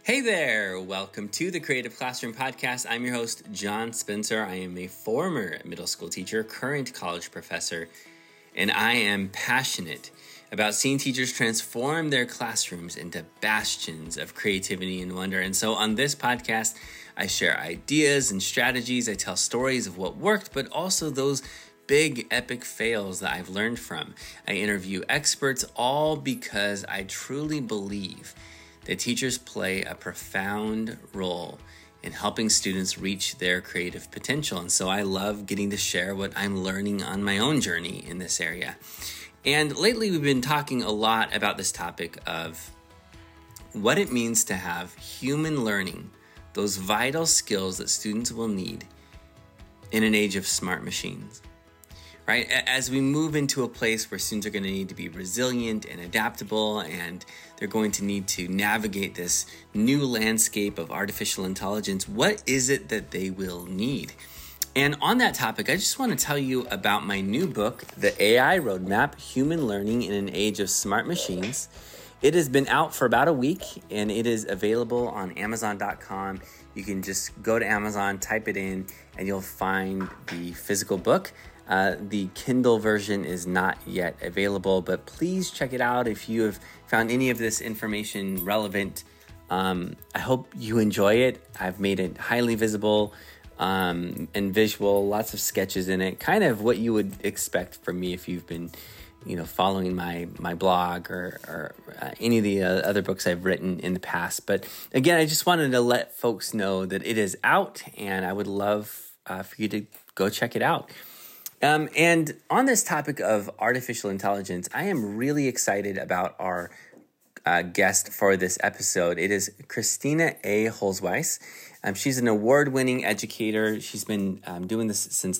Hey there! Welcome to the Creative Classroom Podcast. I'm your host, John Spencer. I am a former middle school teacher, current college professor, and I am passionate about seeing teachers transform their classrooms into bastions of creativity and wonder. And so on this podcast, I share ideas and strategies. I tell stories of what worked, but also those big epic fails that I've learned from. I interview experts, all because I truly believe that teachers play a profound role in helping students reach their creative potential. And so I love getting to share what I'm learning on my own journey in this area. And lately we've been talking a lot about this topic of what it means to have human learning, those vital skills that students will need in an age of smart machines. Right? As we move into a place where students are going to need to be resilient and adaptable, and they're going to need to navigate this new landscape of artificial intelligence, what is it that they will need? And on that topic, I just want to tell you about my new book, The AI Roadmap: Human Learning in an Age of Smart Machines. It has been out for about a week, and it is available on Amazon.com. You can just go to Amazon, type it in, and you'll find the physical book. The Kindle version is not yet available, but please check it out if you have found any of this information relevant. I hope you enjoy it. I've made it highly visible and visual, lots of sketches in it, kind of what you would expect from me if you've been following my blog or any of the other books I've written in the past. But again, I just wanted to let folks know that it is out, and I would love for you to go check it out. And on this topic of artificial intelligence, I am really excited about our guest for this episode. It is Christina A. Holzweiss. She's an award-winning educator. She's been doing this since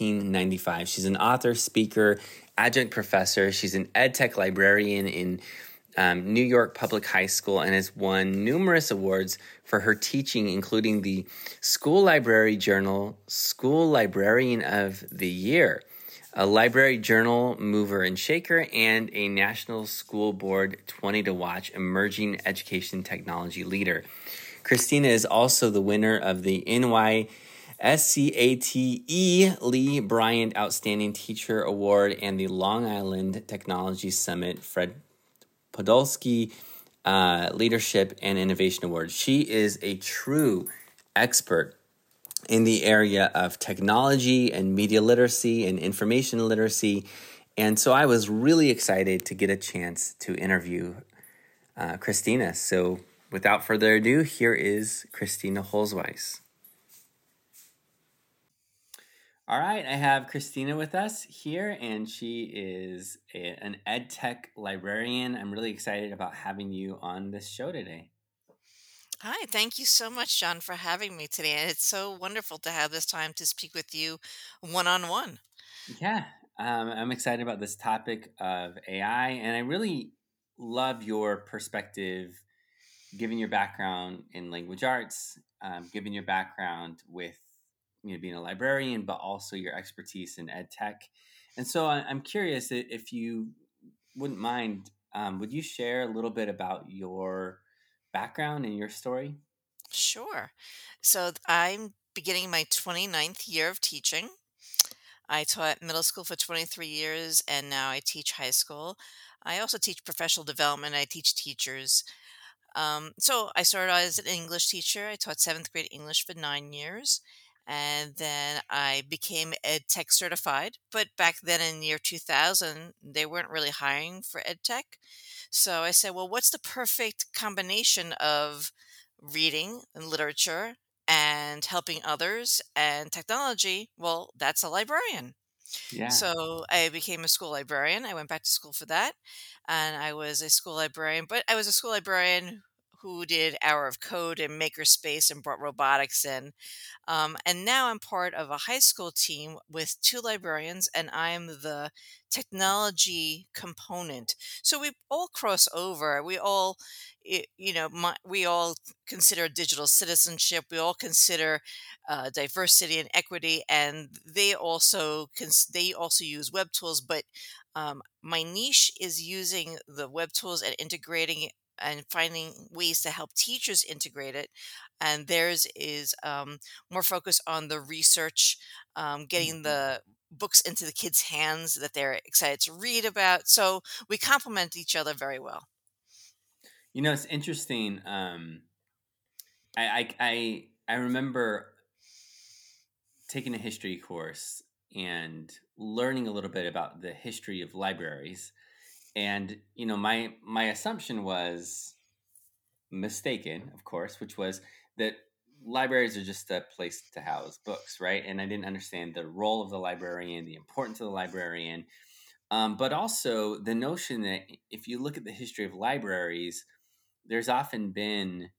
1995. She's an author, speaker, adjunct professor. She's an EdTech librarian in New York Public High School, and has won numerous awards for her teaching, including the School Library Journal School Librarian of the Year, a Library Journal Mover and Shaker, and a National School Board 20 to Watch Emerging Education Technology Leader. Christina is also the winner of the NYSCATE Lee Bryant Outstanding Teacher Award and the Long Island Technology Summit Fred Podolsky Leadership and Innovation Award. She is a true expert in the area of technology and media literacy and information literacy. And so I was really excited to get a chance to interview Christina. So without further ado, here is Christina Holzweiss. All right, I have Christina with us here, and she is an EdTech librarian. I'm really excited about having you on this show today. Hi, thank you so much, John, for having me today. And it's so wonderful to have this time to speak with you one on one. Yeah, I'm excited about this topic of AI, and I really love your perspective, given your background in language arts, given your background with being a librarian, but also your expertise in ed tech. And so I'm curious if you wouldn't mind, would you share a little bit about your background and your story? Sure. I'm beginning my 29th year of teaching. I taught middle school for 23 years and now I teach high school. I also teach professional development. I teach teachers. So I started out as an English teacher. I taught seventh grade English for 9 years. And then I became ed tech certified. But back then in the year 2000, they weren't really hiring for ed tech. So I said, well, what's the perfect combination of reading and literature and helping others and technology? Well, that's a librarian. Yeah. So I became a school librarian. I went back to school for that. And I was a school librarian, but I was a school librarian who did Hour of Code and Makerspace and brought robotics in. And now I'm part of a high school team with two librarians, and I'm the technology component. So we all cross over. We all, we all consider digital citizenship. We all consider diversity and equity, and they also use web tools. But my niche is using the web tools and integrating and finding ways to help teachers integrate it. And theirs is more focused on the research, getting Mhm. the books into the kids' hands that they're excited to read about. So we complement each other very well. It's interesting. I remember taking a history course and learning a little bit about the history of libraries. And my assumption was mistaken, of course, which was that libraries are just a place to house books, right? And I didn't understand the role of the librarian, the importance of the librarian, but also the notion that if you look at the history of libraries, there's often been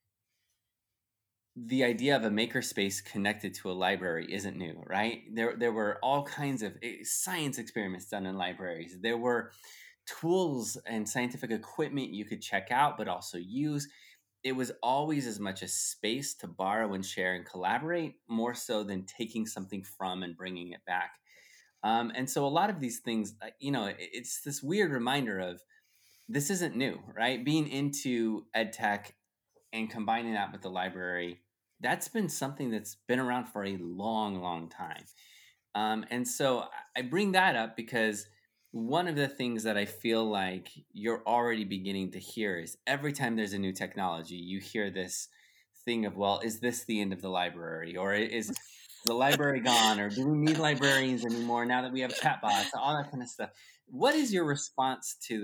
the idea of a makerspace connected to a library isn't new, right? There were all kinds of science experiments done in libraries. There were tools and scientific equipment you could check out, but also use. It was always as much a space to borrow and share and collaborate, more so than taking something from and bringing it back. And so a lot of these things, it's this weird reminder of this isn't new, right? Being into ed tech and combining that with the library, that's been something that's been around for a long, long time. And so I bring that up because one of the things that I feel like you're already beginning to hear is every time there's a new technology, you hear this thing of, well, is this the end of the library? Or is the library gone? Or do we need librarians anymore now that we have chatbots? All that kind of stuff. What is your response to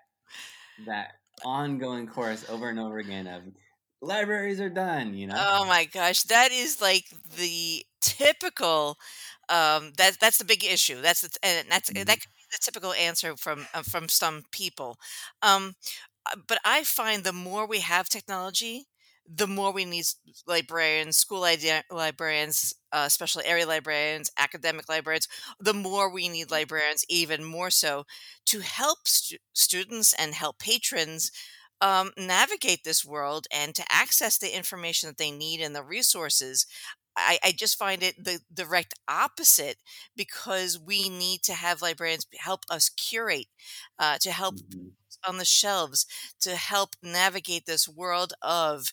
that ongoing chorus over and over again of libraries are done? Oh my gosh, that is like the typical that's the big issue. That Mhm. could be the typical answer from some people. Um but I find the more we have technology, the more we need librarians, librarians, special area librarians, academic librarians. The more we need librarians, even more so, to help students and help patrons navigate this world and to access the information that they need and the resources. I just find it the direct opposite because we need to have librarians help us curate, to help Mhm. on the shelves to help navigate this world of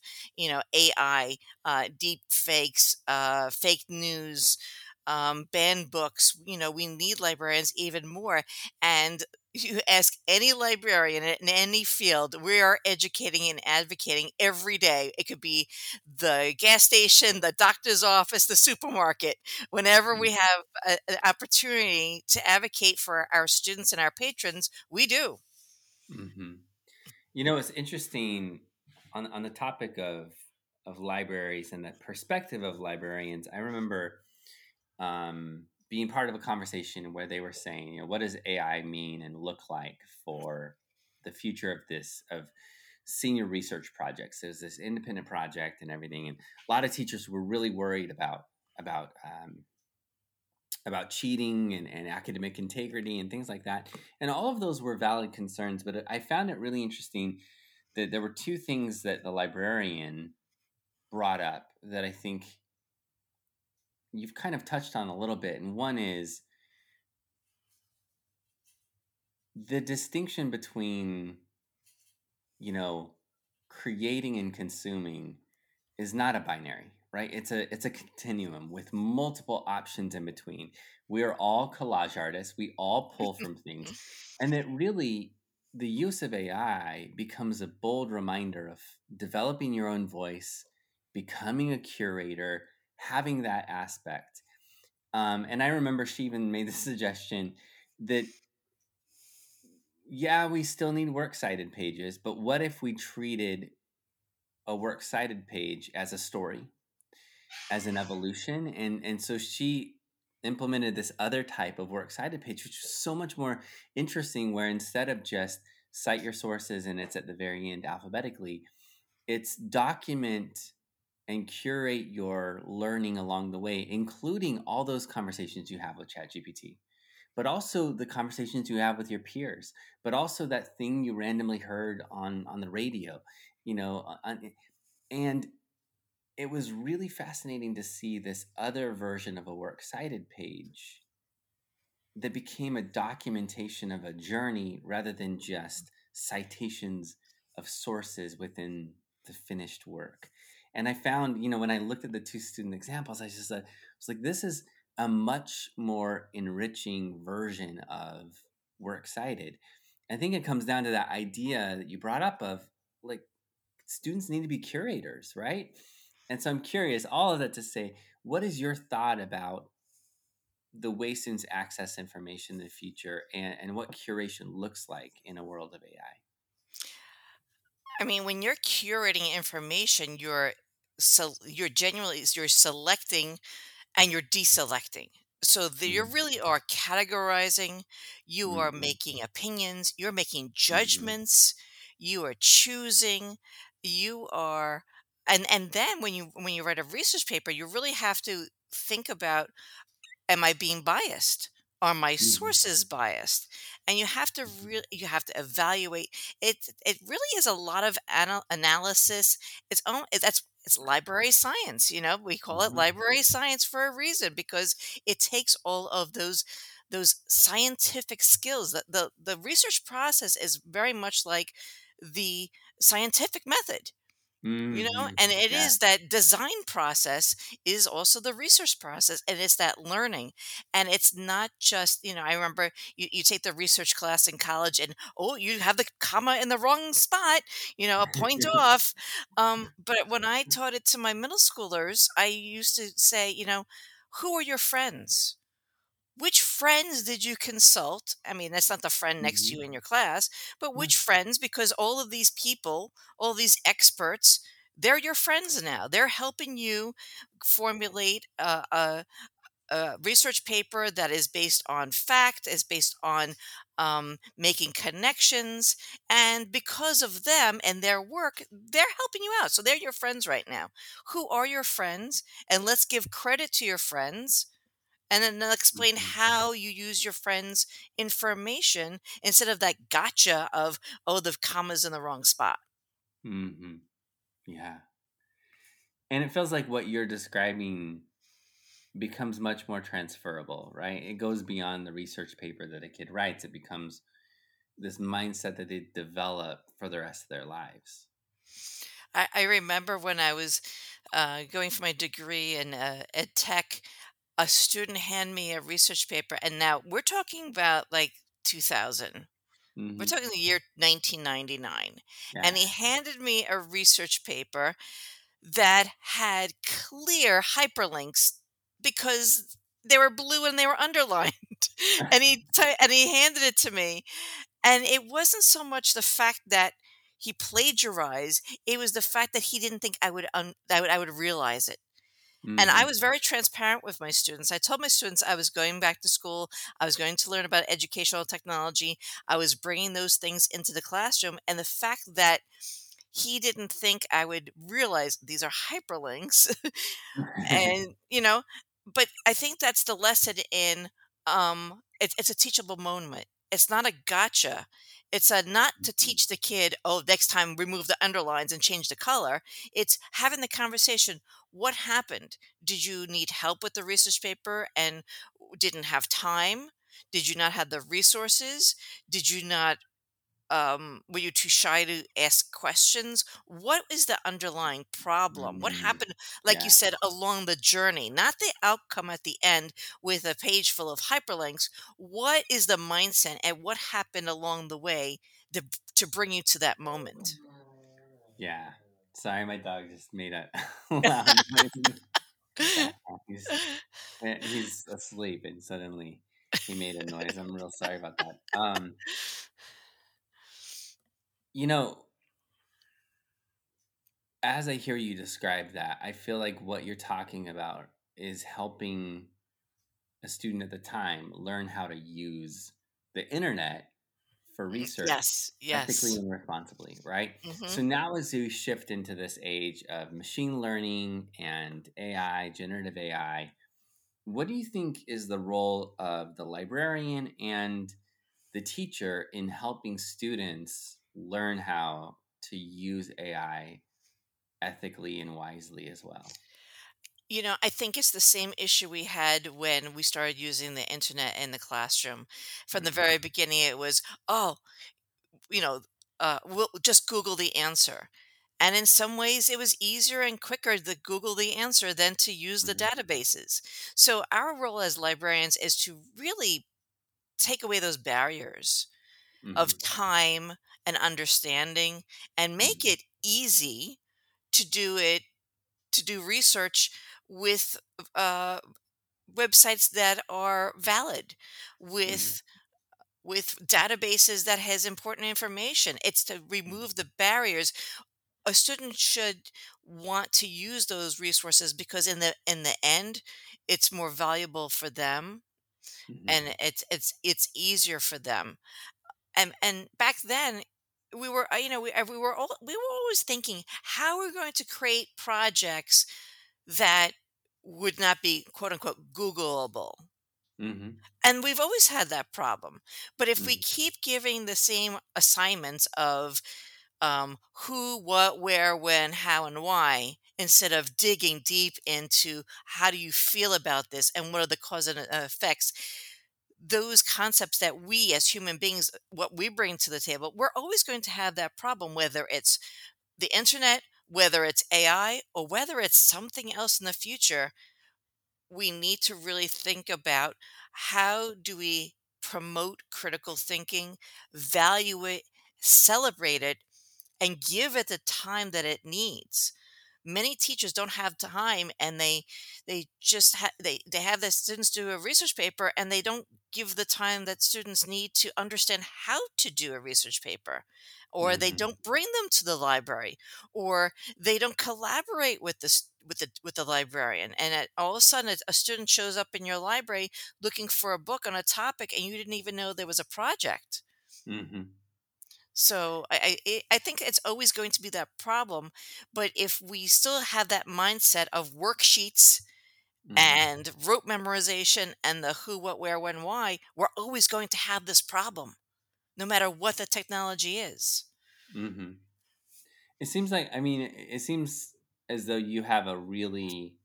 AI, deep fakes, fake news, banned books. We need librarians even more. And you ask any librarian in any field, we are educating and advocating every day. It could be the gas station, the doctor's office, the supermarket. Whenever we have an opportunity to advocate for our students and our patrons, we do. Mhm. It's interesting on the topic of libraries and the perspective of librarians. I remember being part of a conversation where they were saying, what does AI mean and look like for the future of senior research projects? There's this independent project and everything, and a lot of teachers were really worried about cheating and academic integrity and things like that. And all of those were valid concerns, but I found it really interesting that there were two things that the librarian brought up that I think you've kind of touched on a little bit. And one is the distinction between, you know, creating and consuming is not a binary, right? It's a continuum with multiple options in between. We are all collage artists. We all pull from things. And that really the use of AI becomes a bold reminder of developing your own voice, becoming a curator, having that aspect. And I remember she even made the suggestion that, yeah, we still need works cited pages, but what if we treated a works cited page as a story, as an evolution? And so she implemented this other type of works cited page, which is so much more interesting, where instead of just cite your sources and it's at the very end alphabetically, it's document and curate your learning along the way, including all those conversations you have with ChatGPT, but also the conversations you have with your peers, but also that thing you randomly heard on the radio, and it was really fascinating to see this other version of a works cited page that became a documentation of a journey rather than just citations of sources within the finished work. And I found, when I looked at the two student examples, I was like, this is a much more enriching version of Works Cited. I think it comes down to that idea that you brought up of like students need to be curators, right? And so I'm curious, all of that to say, what is your thought about the way students access information in the future and what curation looks like in a world of AI? I mean, when you're curating information, you're genuinely you're selecting and you're deselecting. So you Mm-hmm. really are categorizing, you are Mm-hmm. making opinions, you're making Mm-hmm. judgments, you are choosing, you are and then when you write a research paper, you really have to think about, am I being biased? Are my Mm-hmm. sources biased? And you have to evaluate it. It really is a lot of analysis. It's library science. We call it Mm-hmm. library science for a reason, because it takes all of those scientific skills. The research process is very much like the scientific method. Mm-hmm. And it Yeah. is that design process is also the research process, and it's that learning. And it's not just, I remember you take the research class in college and, oh, you have the comma in the wrong spot, a point off. But when I taught it to my middle schoolers, I used to say, who are your friends? Which friends did you consult? I mean, that's not the friend next to you Mm-hmm. in your class, but Yeah. which friends? Because all of these people, all these experts, they're your friends now. They're helping you formulate a research paper that is based on fact, is based on making connections. And because of them and their work, they're helping you out. So they're your friends right now. Who are your friends? And let's give credit to your friends, and then they'll explain Mm-hmm. how you use your friend's information instead of that gotcha of, oh, the comma's in the wrong spot. Mm-hmm. Yeah. And it feels like what you're describing becomes much more transferable, right? It goes beyond the research paper that a kid writes. It becomes this mindset that they develop for the rest of their lives. I remember when I was going for my degree in ed tech, a student handed me a research paper, and now we're talking about like 2000. We're Hmm. talking the year 1999. And he Yes. handed me a research paper that had clear hyperlinks because they were blue and they were underlined. And he handed it to me, and it wasn't so much the fact that he plagiarized, it was the fact that he didn't think I would realize it. And I Hmm. was very transparent with my students. I told my students I was going back to school, I was going to learn about educational technology, I was bringing those things into the classroom, and the fact that he didn't think I would realize these are hyperlinks. And but I think that's the lesson in, it's a teachable moment. It's not a gotcha. It's a not to teach the kid, oh, next time remove the underlines and change the color. It's having the conversation. What happened? Did you need help with the research paper and didn't have time? Did you not have the resources? Did you not were you too shy to ask questions? What is the underlying problem? What Hmm. happened, like you Yeah. said, along the journey, not the outcome at the end with a page full of hyperlinks? What is the mindset and what happened along the way to, to bring you to that moment? Yeah. Sorry, my dog just made a loud noise in the background. He's asleep and suddenly he made a noise. I'm real sorry about that. You know, as I hear you describe that, I feel like what you're talking about is helping a student at the time learn how to use the internet for research Yes, ethically yes. and responsibly, right? So Hmm. now as we shift into this age of machine learning and AI, generative AI, what do you think is the role of the librarian and the teacher in helping students learn how to use AI ethically and wisely as well? I think it's the same issue we had when we started using the internet in the classroom. From the Mm, very beginning, it was, oh, you know, we'll just Google the answer. And in some ways, it was easier and quicker to Google the answer than to use the Mhm. databases. So, our role as librarians is to really take away those barriers of Mhm. time and understanding and make Mhm. it easy to do it, to do research with uh, websites that are valid, Mhm. with databases that has important information. It's to Mhm. remove the barriers. A student should want to use those resources because in the end it's more valuable for them, Mhm. and it's easier for them. And back then we were we were always thinking, how are we going to create projects that would not be quote unquote googleable? Mhm. And we've always had that problem. But if we Mhm. keep giving the same assignments of who, what, where, when, how, and why, instead of digging deep into how do you feel about this and what are the cause and effects, those concepts that we as human beings, what we bring to the table, we're always going to have that problem, whether it's the internet, whether it's AI, or whether it's something else in the future. We need to really think about, how do we promote critical thinking, value it, celebrate it, and give it the time that it needs. Many teachers don't have time, and they just they have the students do a research paper, and they don't give the time that students need to understand how to do a research paper, or they Mhm. don't bring them to the library, or they don't collaborate with with the librarian, and all of a sudden a student shows up in your library looking for a book on a topic, and you didn't even know there was a project. Mhm. So I think it's always going to be that problem, but if we still have that mindset of worksheets Mhm. and rote memorization and the who, what, where, when, why, we're always going to have this problem, no matter what the technology is. Mhm. It seems like, I mean, it seems as though you have a really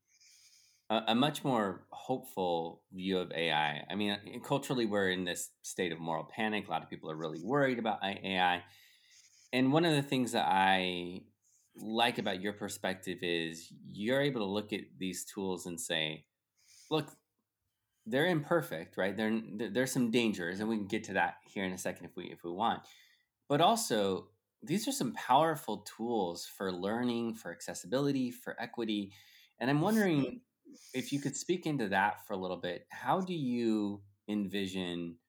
a much more hopeful view of AI. I mean, culturally, we're in this state of moral panic. A lot of people are really worried about AI. And one of the things that I like about your perspective is you're able to look at these tools and say, look, they're imperfect, right? There's some dangers, and we can get to that here in a second if we want. But also, these are some powerful tools for learning, for accessibility, for equity. And I'm Mhm. wondering if you could speak into that for a little bit. How do you envision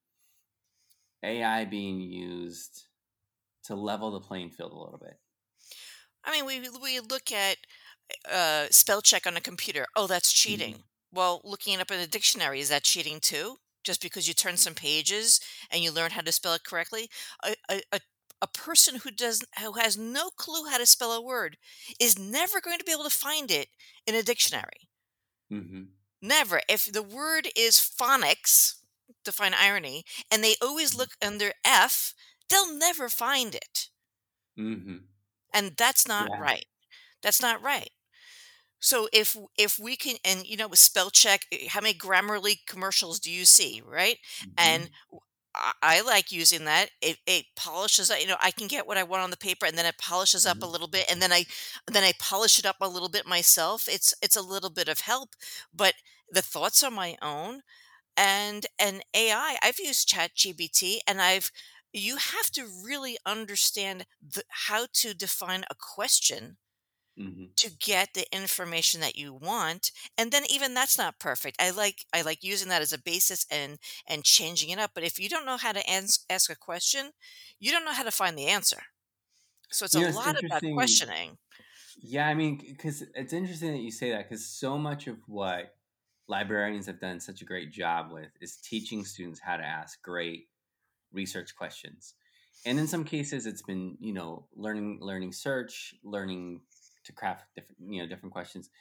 AI being used to level the playing field a little bit? I mean, we look at spell check on a computer. Oh, that's cheating. Mhm. Well, looking it up in a dictionary, is that cheating too? Just because you turn some pages and you learn how to spell it correctly? A person who has no clue how to spell a word is never going to be able to find it in a dictionary. Mhm. Never. If the word is phonics, define irony, and they always Mhm. look under F, they'll never find it. Mhm. And that's not Yeah. right. That's not right. So if we can, and with spell check, how many Grammarly commercials do you see, right? And Mhm. I like using that. It polishes up. I can get what I want on the paper, and then it polishes up a Mhm. little bit, and then I polish it up a little bit myself. It's a little bit of help, but the thoughts are my own. And AI, I've used Chat GBT, and I've you have to really understand how to define a question Mhm. to get the information that you want, and then even that's not perfect. I like using that as a basis and changing it up, but if you don't know how to ask a question, you don't know how to find the answer. So it's a It's lot about interesting. questioning. Yeah, I mean, because it's interesting that you say that because so much of what librarians have done such a great job with is teaching students how to ask great research questions. And in some cases, it's been learning search, learning to craft different different questions.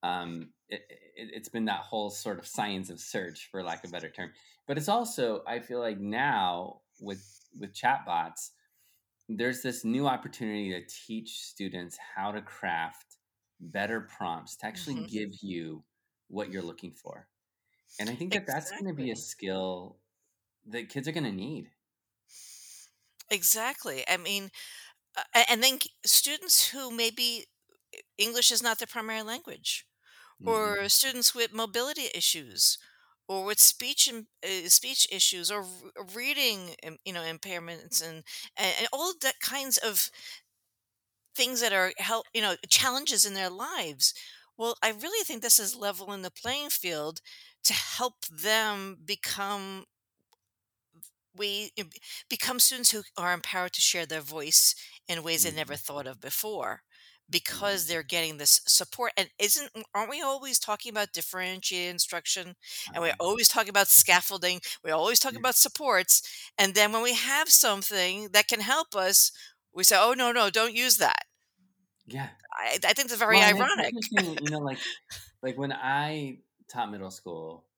It's been that whole sort of science of search, for lack of a better term. But it's also, I feel like now with chatbots, there's this new opportunity to teach students how to craft better prompts to actually Hmm. give you what you're looking for. And I think that that's going to be a Exactly. skill that kids are going to need. Exactly. I mean, and then students who maybe English is not their primary language, Hmm. or students with mobility issues, or with speech issues, or reading impairments, and all of that kinds of things that are challenges in their lives. Well, I really think this is leveling the playing field to help them we become students who are empowered to share their voice in ways they never Hmm. thought of before, because Hmm. they're getting this support. And isn't aren't we always talking about differentiated instruction, and we're Uh, always talking about scaffolding, we always talk yeah. about supports, and then when we have something that can help us, we say, oh, no, no, don't use that. Yeah. I think it's very Well, and it's ironic. interesting, like when I taught middle school,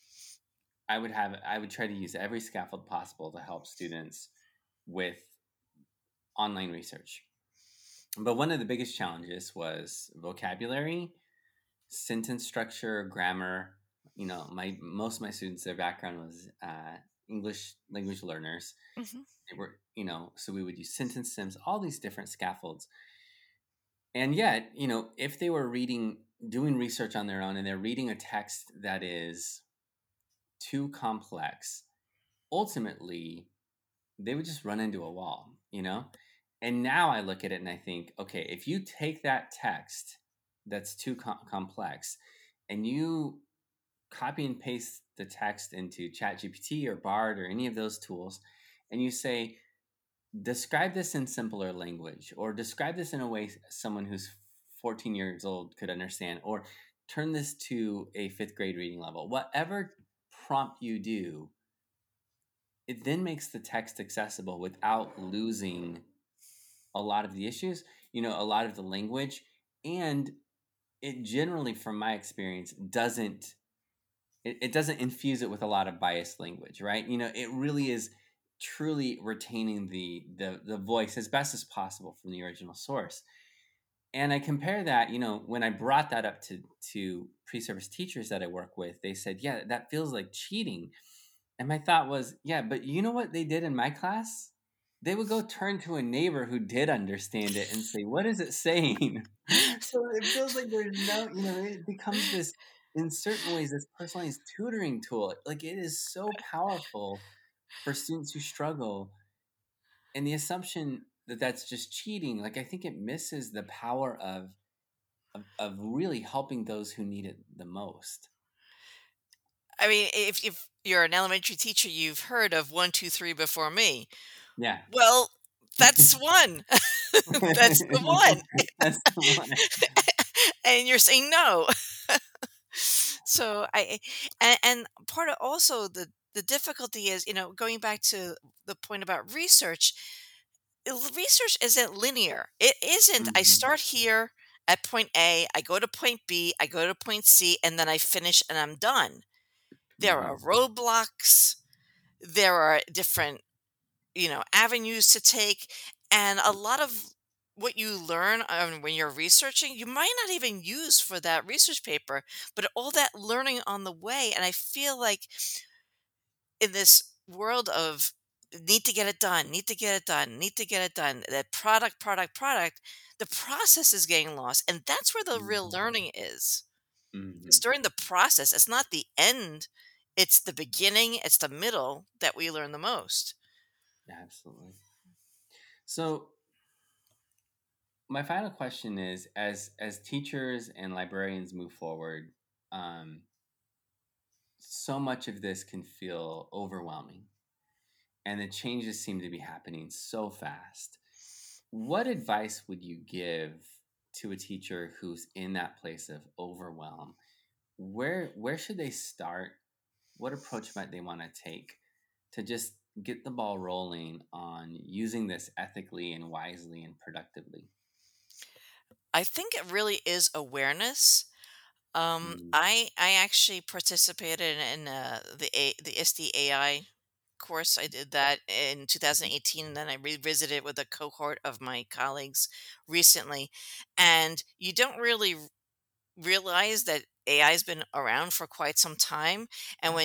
I would try to use every scaffold possible to help students with online research. But one of the biggest challenges was vocabulary, sentence structure, grammar. My most of my students, their background was English language learners. Mhm. They were, so we would use sentence stems, all these different scaffolds. And yet, if they were doing research on their own, and they're reading a text that is too complex, ultimately they would just run into a wall. And now I look at it and I think, okay, if you take that text that's too complex and you copy and paste the text into ChatGPT or Bard or any of those tools, and you say, describe this in simpler language, or describe this in a way someone who's 14 years old could understand, or turn this to a fifth grade reading level, whatever prompt you do, it then makes the text accessible without losing a lot of the issues, a lot of the language. And it generally, from my experience, it doesn't infuse it with a lot of biased language, right? It really is truly retaining the voice as best as possible from the original source. And I compare that, when I brought that up to pre-service teachers that I work with, they said, yeah, that feels like cheating. And my thought was, yeah, but you know what they did in my class? They would go turn to a neighbor who did understand it and say, what is it saying? So it feels like there's no, it becomes this, in certain ways, this personalized tutoring tool. Like, it is so powerful for students who struggle. And the assumption that that's just cheating, like, I think it misses the power of really helping those who need it the most. I mean, if you're an elementary teacher, you've heard of 1, 2, 3 before me. Yeah. Well, that's one. That's the one. That's the one. And you're saying no. So and part of also the difficulty is, going back to the point about research, research isn't linear. It isn't I Mhm, start here at point A, I go to point B, I go to point C, and then I finish and I'm done. There are mhm, roadblocks, there are different avenues to take, and a lot of what you learn when you're researching, you might not even use for that research paper, but all that learning on the way. And I feel like in this world of need to get it done, need to get it done, need to get it done, that product, the process is getting lost. And that's where the real mhm, learning is. It's mhm. during the process, it's not the end. It's the beginning, it's the middle that we learn the most. Absolutely. So my final question is, as teachers and librarians move forward, um, so much of this can feel overwhelming, and the changes seem to be happening so fast. What advice would you give to a teacher who's in that place of overwhelm? Where should they start? What approach might they want to take to just get the ball rolling on using this ethically and wisely and productively? I think it really is awareness. Mm, I actually participated in the SDAI course. I did that in mhm, 2018, and then I revisited it with a cohort of my colleagues recently. And you don't really realize that AI has been around for quite some time, and yeah. when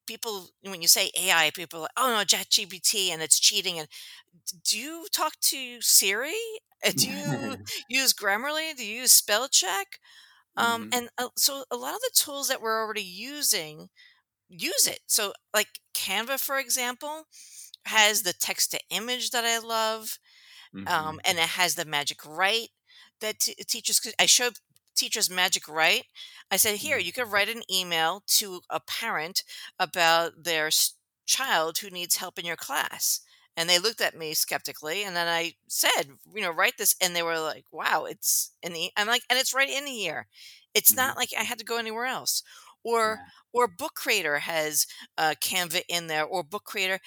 people, when you say AI, people are like, oh no, ChatGPT and it's cheating. And do you talk to Siri? Do you use Grammarly? Do you use spell check? Hmm. So a lot of the tools that we're already using use it. So like Canva, for example, has the text to image that I love, Hmm. and it has the magic write that teachers could. I showed teachers magic write. I said, here, you could write an email to a parent about their child who needs help in your class. And they looked at me skeptically, and then I said, write this, and they were like, "Wow, it's in the." I'm like, and it's right in here. It's Hmm. not like I had to go anywhere else. Or Yeah. or Book Creator has Canva in there, or Book Creator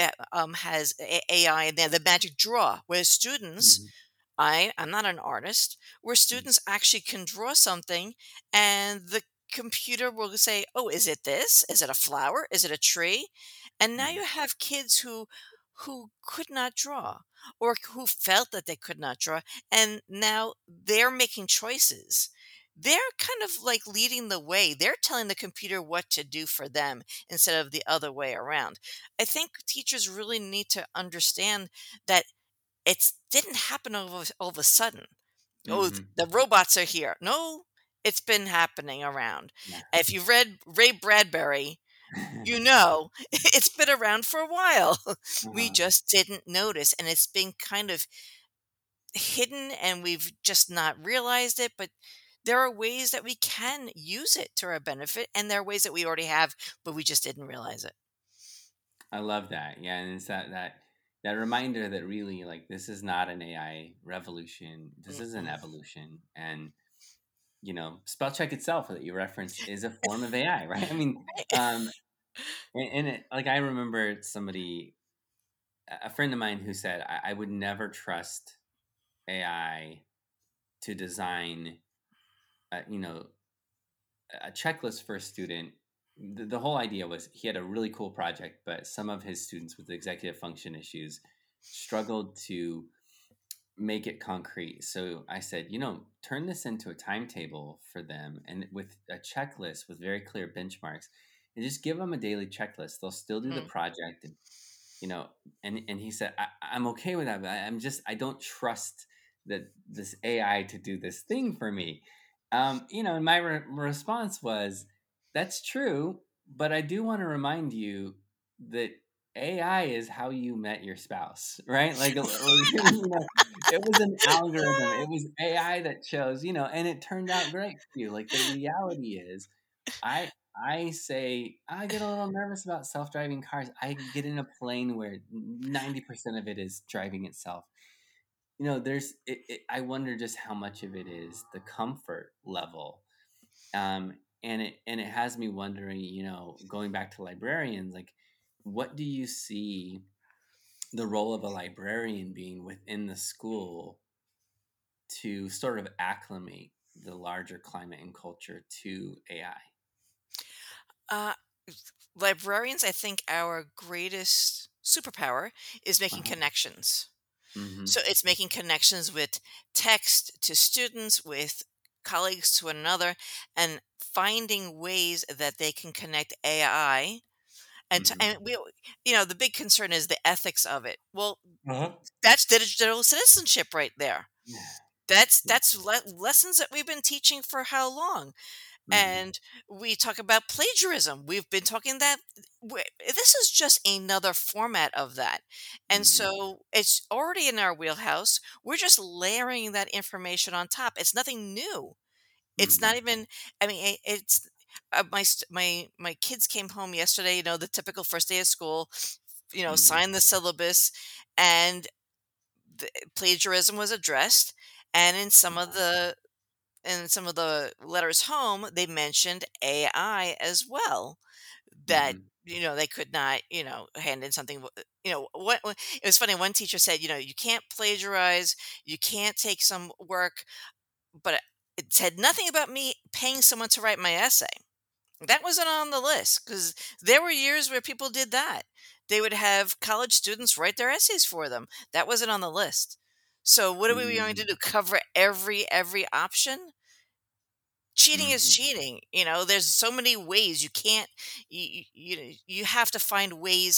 has AI in there, the Magic Draw, where students, Hmm. I'm not an artist, where students actually can draw something and the computer will say, "Oh, is it this? Is it a flower? Is it a tree?" And now Hmm. you have kids who could not draw, or who felt that they could not draw, and now they're making choices. They're kind of like leading the way. They're telling the computer what to do for them instead of the other way around. I think teachers really need to understand that it didn't happen all of a sudden. Oh, Hmm. the robots are here. No, it's been happening around. Yeah. If you've read Ray Bradbury, you know it's been around for a while. We Uh-huh. just didn't notice, and it's been kind of hidden, and we've just not realized it. But there are ways that we can use it to our benefit, and there are ways that we already have, but we just didn't realize it. I love that. Yeah, and it's that reminder that really, like, this is not an AI revolution. This is an Mm-mm. evolution, and spell check itself that you referenced is a form of AI, right? I mean, um, and it, like, I remember somebody, a friend of mine, who said, I would never trust AI to design, uh, you know, a checklist for a student. The whole idea was he had a really cool project, but some of his students with executive function issues struggled to make it concrete. So I said, turn this into a timetable for them, and with a checklist with very clear benchmarks, and just give them a daily checklist. They'll still do the Mm. project, and you know, and he said, I'm okay with that, but I don't trust that this AI to do this thing for me. And my response was, that's true, but I do want to remind you that AI is how you met your spouse, right? It was an algorithm. It was AI that chose, and it turned out great for you. Like, the reality is, I say I get a little nervous about self-driving cars. I get in a plane where 90% of it is driving itself. I wonder just how much of it is the comfort level. And it has me wondering, going back to librarians, like, what do you see the role of a librarian being within the school to sort of acclimate the larger climate and culture to AI? Uh, Librarians, I think our greatest superpower is making Uh-huh. connections. Hmm. So it's making connections with text to students, with colleagues to another, and finding ways that they can connect AI. Hmm. And the big concern is the ethics of it. Well, Uh-huh. that's digital citizenship right there. Yeah. That's lessons that we've been teaching for how long? Hmm. And we talk about plagiarism. We've been talking that this is just another format of that. And Hmm. so it's already in our wheelhouse. We're just layering that information on top. It's nothing new. It's not Hmm. even, I mean, it's my kids came home yesterday, the typical first day of school, Hmm. signed the syllabus, and plagiarism was addressed. And in some of the letters home, they mentioned AI as well. That Hmm. they could not hand in something. It was funny. One teacher said, you can't plagiarize, you can't take some work, but it said nothing about me paying someone to write my essay. That wasn't on the list because there were years where people did that. They would have college students write their essays for them. That wasn't on the list. So what are we going to Hmm. do? Cover every option? Cheating is Hmm. cheating. There's so many ways you can't. You have to find ways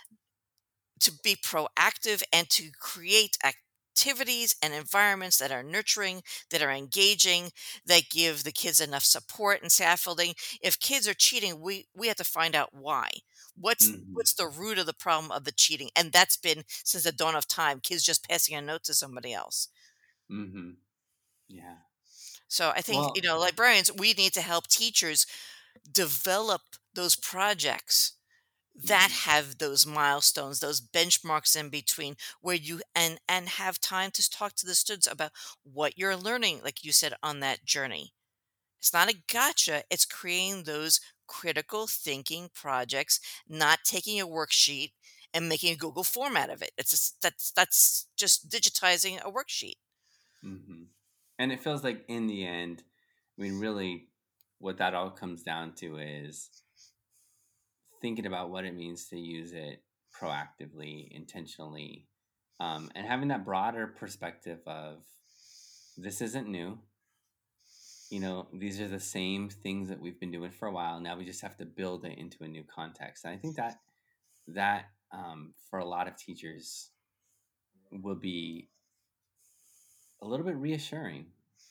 to be proactive and to create activities and environments that are nurturing, that are engaging, that give the kids enough support and scaffolding. If kids are cheating, we have to find out why. What's Hmm. the root of the problem of the cheating? And that's been since the dawn of time, kids just passing a note to somebody else. Hmm. Yeah. So I think, Well, librarians, we need to help teachers develop those projects that mhm. have those milestones, those benchmarks in between, where you and have time to talk to the students about what you're learning, like you said, on that journey. It's not a gotcha, it's creating those critical thinking projects, not taking a worksheet and making a Google form out of it. That's just digitizing a worksheet. Hmm. And it feels like in the end, I mean, really, what that all comes down to is thinking about what it means to use it proactively, intentionally, and having that broader perspective of this isn't new. These are the same things that we've been doing for a while. Now we just have to build it into a new context. And I think that for a lot of teachers will be a little bit reassuring.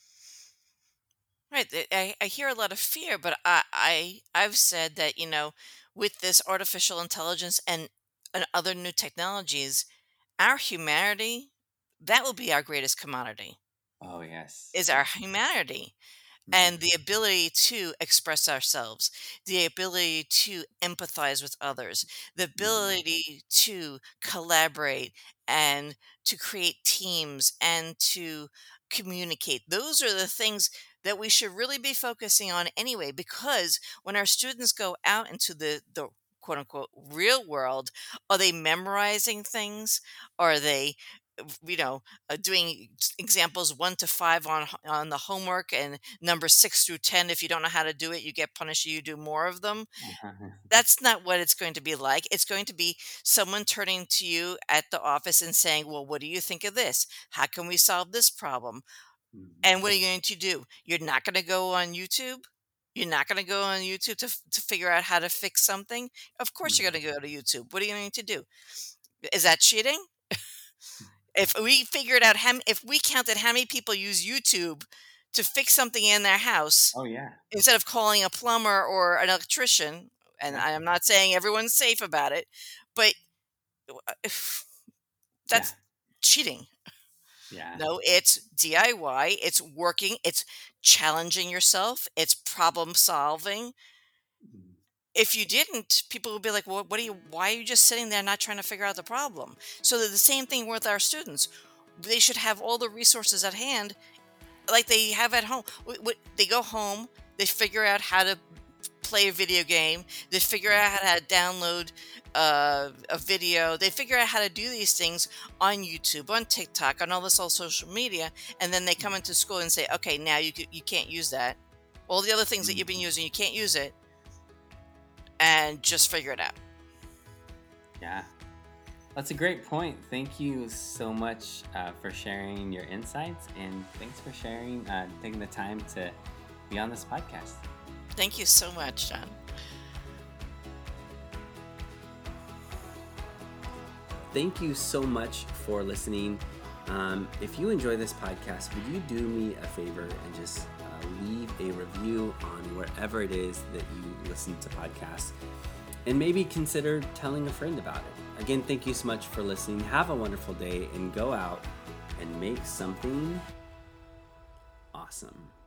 Right. I hear a lot of fear, but I've said that, with this artificial intelligence and other new technologies, our humanity, that will be our greatest commodity, Oh yes, is our yes. humanity. And Hmm. the ability to express ourselves, the ability to empathize with others, the Hmm. ability to collaborate and to create teams and to communicate. Those are the things that we should really be focusing on anyway, because when our students go out into the quote unquote real world, are they memorizing things? Are they you know doing examples 1 to 5 on the homework, and number 6 through 10, if you don't know how to do it, you get punished, you do more of them? That's not what it's going to be like. It's going to be someone turning to you at the office and saying, well, what do you think of this? How can we solve this problem? Hmm. And what are you going to do? You're not going to go on YouTube. You're not going to go on YouTube to figure out how to fix something. Of course you're going to go to YouTube. What are you going to do? Is that cheating? If we figured out if we counted how many people use YouTube to fix something in their house Oh yeah, instead of calling a plumber or an electrician, and yeah, I am not saying everyone's safe about it, but yeah, that's cheating. yeah. No, it's DIY, it's working, it's challenging yourself, it's problem solving. Mhm. If you didn't, people would be like, well, why are you just sitting there not trying to figure out the problem? So the same thing with our students. They should have all the resources at hand like they have at home. They go home, they figure out how to play a video game, they figure out how to download a video, they figure out how to do these things on YouTube, on TikTok, on all this all social media, and then they come into school and say, okay, now you can't use that. All the other things that you've been Mhm. using, you can't use it, and just figure it out. Yeah. That's a great point. Thank you so much for sharing your insights, and thanks for taking the time to be on this podcast. Thank you so much, John. Thank you so much for listening. If you enjoy this podcast, would you do me a favor and just leave a review on wherever it is that you listen to podcasts, and maybe consider telling a friend about it. Again, thank you so much for listening. Have a wonderful day and go out and make something awesome.